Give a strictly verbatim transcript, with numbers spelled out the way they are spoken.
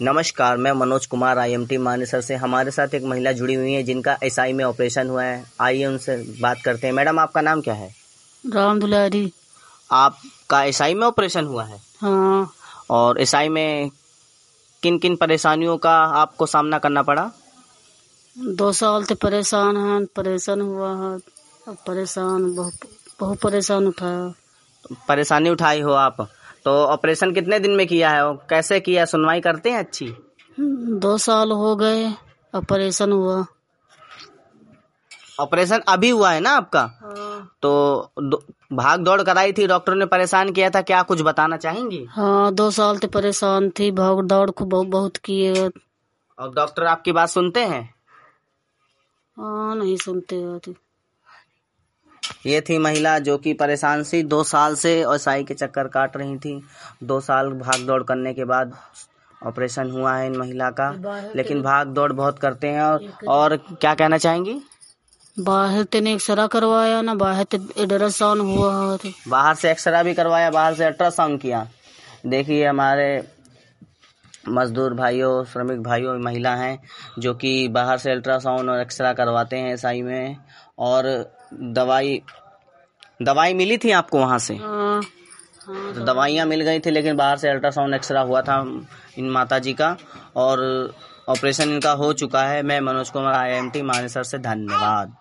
नमस्कार, मैं मनोज कुमार आईएमटी मानेसर से। हमारे साथ एक महिला जुड़ी हुई है जिनका एसआई में ऑपरेशन हुआ है। आइए उनसे बात करते हैं। मैडम, आपका नाम क्या है? राम दुलारी। आपका एसआई में ऑपरेशन हुआ है? हाँ। और एसआई में किन किन परेशानियों का आपको सामना करना पड़ा? दो साल से परेशान हैं, परेशान हुआ है। अब परेशान बहुत बहुत परेशान उठाया। परेशानी उठाई हो आप? तो ऑपरेशन कितने दिन में किया है और कैसे किया? सुनवाई करते हैं अच्छी? दो साल हो गए, ऑपरेशन हुआ। ऑपरेशन अभी हुआ है ना आपका? हाँ। तो भाग दौड़ कराई थी, डॉक्टर ने परेशान किया था, क्या कुछ बताना चाहेंगी? हाँ, दो साल से परेशान थी, भाग दौड़ को बहुत बहुत किए। और डॉक्टर आपकी बात सुनते हैं? हाँ, नहीं सुनते हैं। ये थी महिला जो कि परेशान सी, दो साल से एसआई के चक्कर काट रही थी। दो साल भाग दौड़ करने के बाद ऑपरेशन हुआ है इन महिला का, लेकिन भाग दौड़ बहुत करते हैं। और, और क्या कहना चाहेंगी? बाहर तेने एक्सरा करवाया ना, बाहर ते अल्ट्रासाउंड हुआ। बाहर से एक्सरा भी करवाया, बाहर से अल्ट्रासाउंड किया। देखिए, हमारे मजदूर भाइयों, श्रमिक भाइयों, महिला हैं जो कि बाहर से अल्ट्रासाउंड और एक्सरा करवाते हैं एसआई में। और दवाई दवाई मिली थी आपको वहाँ से? हाँ, हाँ, तो दवाइयाँ मिल गई थी, लेकिन बाहर से अल्ट्रासाउंड एक्सरा हुआ था इन माताजी का और ऑपरेशन इनका हो चुका है। मैं मनोज कुमार आईएमटी मानेसर से, धन्यवाद।